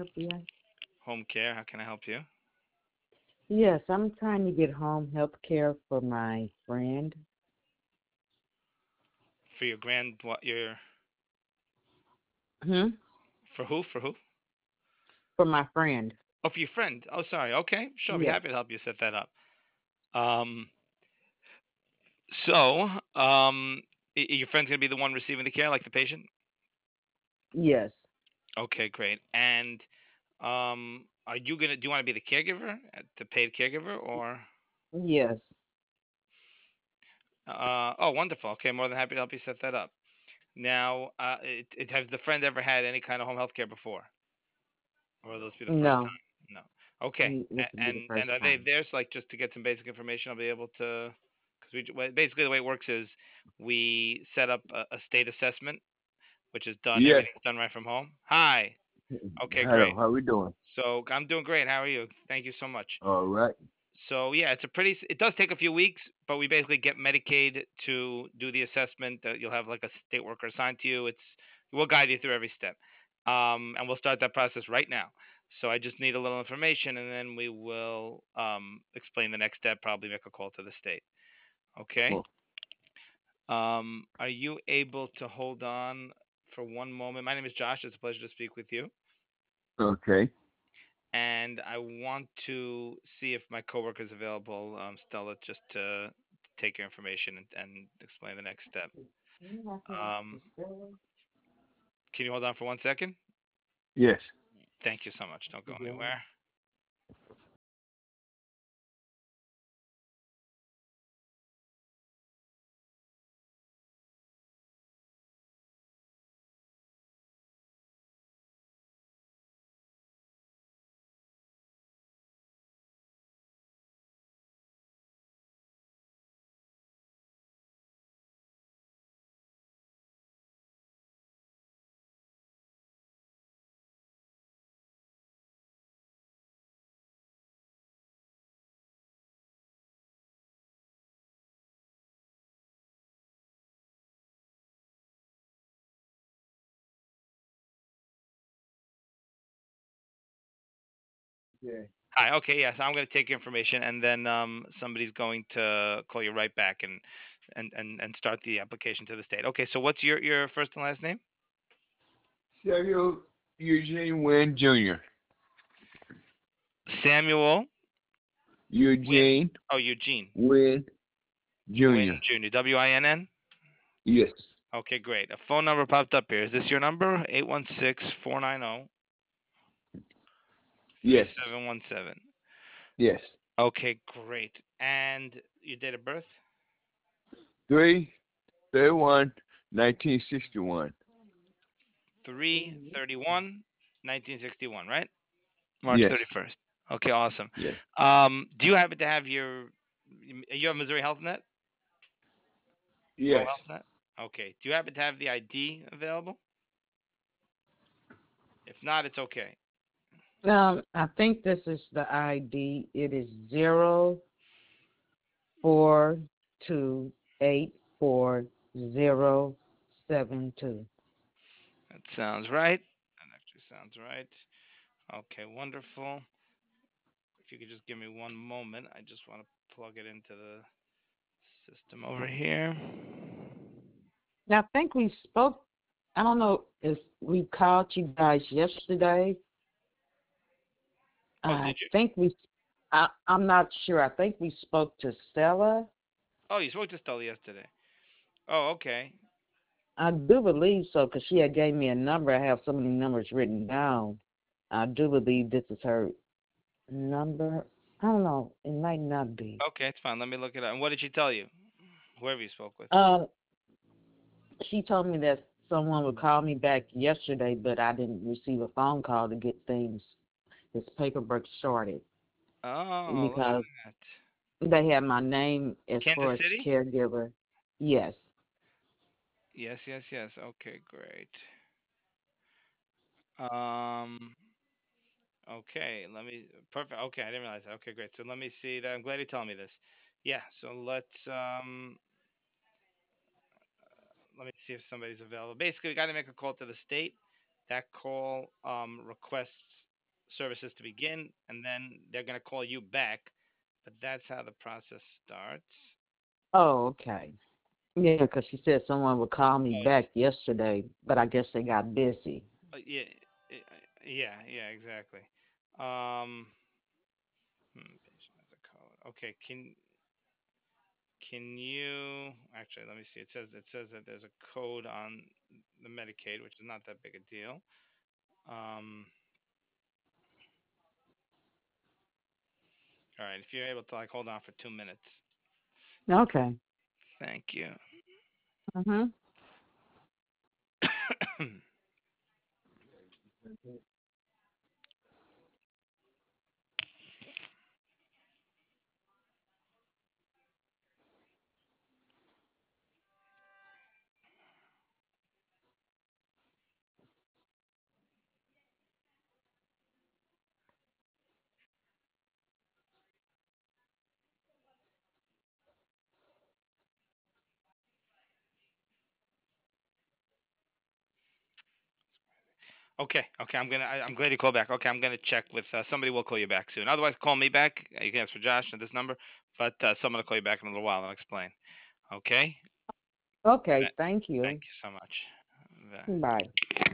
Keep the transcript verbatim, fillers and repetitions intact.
Yeah. Home care. How can I help you? Yes, I'm trying to get home health care for my friend. For your grand, what your Hmm? for who? For who? For my friend. Oh, for your friend. Oh, sorry. Okay, sure. I'll be Yes. happy to help you set that up. Um, so, um, y- your friend's gonna be the one receiving the care, like the patient. Yes. Okay, great. And um, are you gonna? Do you want to be the caregiver, uh, the paid caregiver, or? Yes. Uh, oh, wonderful. Okay, more than happy to help you set that up. Now, uh, it, it has the friend ever had any kind of home health care before, or will this be the first No. time? No. Okay. Mm, this will A- be the And and first are they time. there? So, like, just to get some basic information, I'll be able to. Because we well, basically the way it works is we set up a, a state assessment, which is done. Yes. Everything's done right from home. Hi. Okay, Hello. great. How we doing? So I'm doing great. How are you? Thank you so much. All right. So yeah, it's a pretty. s- It does take a few weeks, but we basically get Medicaid to do the assessment. That you'll have like a state worker assigned to you. It's we'll guide you through every step, um, and we'll start that process right now. So I just need a little information, and then we will um, explain the next step. Probably make a call to the state. Okay. Oh, Um, are you able to hold on for one moment? My name is Josh. It's a pleasure to speak with you. okay. And I want to see if my coworker is available, um, Stella, just to take your information and, and explain the next step. Um, can you hold on for one second? Yes. Thank you so much. Don't go anywhere. Yeah. Hi. Okay. Yes, I'm going to take your information, and then um, somebody's going to call you right back and, and and and start the application to the state. Okay. So what's your your first and last name? Samuel Eugene Wynn Junior Samuel Win. Eugene Oh, Eugene Wynn Win Junior Junior W I N N. Yes. Okay, great. A phone number popped up here. Is this your number? Eight one six four nine zero three Yes. seven one seven. Yes. Okay, great. And your date of birth? Three thirty-one nineteen sixty-one. three thirty-one nineteen sixty-one, right? March Yes. 31st. Okay, awesome. Yes. Um, do you happen to have your you have Missouri Health Net? Rural Yes. Health Net? Okay. Do you happen to have the I D available? If not, it's okay. Um, I think this is the I D. It is zero four two eight four zero seven two. That sounds right. That actually sounds right. Okay, wonderful. If you could just give me one moment, I just want to plug it into the system over here. Now, I think we spoke. I don't know if we called you guys yesterday. Oh, I did you? think we. I, I'm not sure. I think we spoke to Stella. Oh, you spoke to Stella yesterday. Oh, okay. I do believe so because she had gave me a number. I have so many numbers written down. I do believe this is her number. I don't know. It might not be. Okay, it's fine. Let me look it up. And what did she tell you? Whoever you spoke with. Um, she told me that someone would call me back yesterday, but I didn't receive a phone call to get things, this paperwork started Oh, look because at that. they had my name as far Kansas as City? caregiver. Yes. Yes, yes, yes. Okay, great. Um, okay, let me perfect. Okay, I didn't realize that. Okay, great. So let me see that. I'm glad you're telling me this. Yeah, so let's um let me see if somebody's available. Basically, we got to make a call to the state. That call um requests services to begin, and then they're going to call you back. But that's how the process starts. Oh, okay. Yeah, because she said someone would call me Oh, back yesterday, but I guess they got busy. uh, yeah, uh, yeah, yeah, exactly. Um, hmm, patient has a code. Okay, can can you actually let me see. It says it says that there's a code on the Medicaid, which is not that big a deal. Um, all right, if you're able to like hold on for two minutes. Okay. Thank you. Mhm. Okay, okay. I'm gonna. I, I'm glad you called back. Okay, I'm gonna check with uh, somebody. Will call you back soon. Otherwise, call me back. Uh, You can ask for Josh at this number, but uh, someone will call you back in a little while and I'll explain. Okay. Okay, Th- thank Thank you. you so much. Th- Bye.